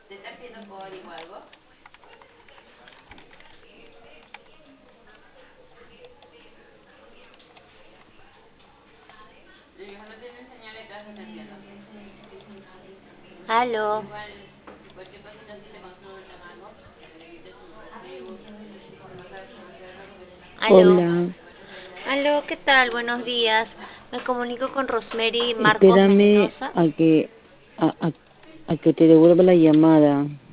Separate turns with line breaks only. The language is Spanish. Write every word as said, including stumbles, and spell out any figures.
¿Te estás pidiendo código o algo? Los hijos no tienen señal, estás atendiendo.
Aló,
Igual, si cualquier cosita así te consultan algo, le dices su Facebook, vas a ver si no queda porque si no se puede
aló,
comunicar,
Hola,
que vaya a ir a
aló, ¿qué tal? Buenos días. Me comunico con Rosemary Marcos
espérame
Mendoza.
a que a, a- a que te devuelva la llamada.